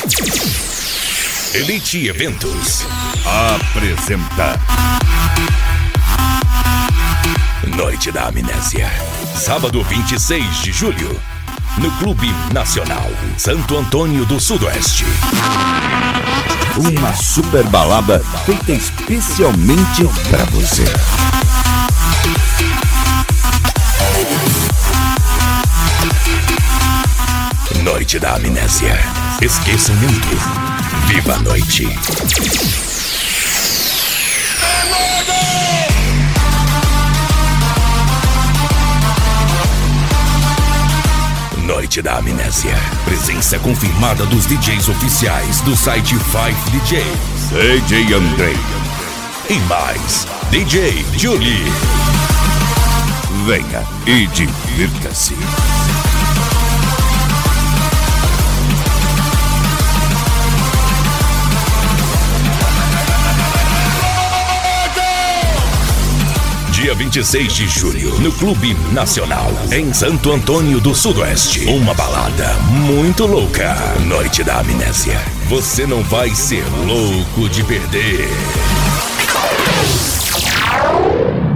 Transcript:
Elite Eventos apresenta Noite da Amnésia, sábado 26 de julho, no Clube Nacional Santo Antônio do Sudoeste. Uma super balada feita especialmente pra você. Noite da Amnésia. Esqueça o mundo. Viva a noite. Noite da Amnésia. Presença confirmada dos DJs oficiais do site 5DJs. DJ Andrei. E mais, DJ Julie. Venha e divirta-se. Dia 26 de julho, no Clube Nacional, em Santo Antônio do Sudoeste. Uma balada muito louca. Noite da Amnésia. Você não vai ser louco de perder.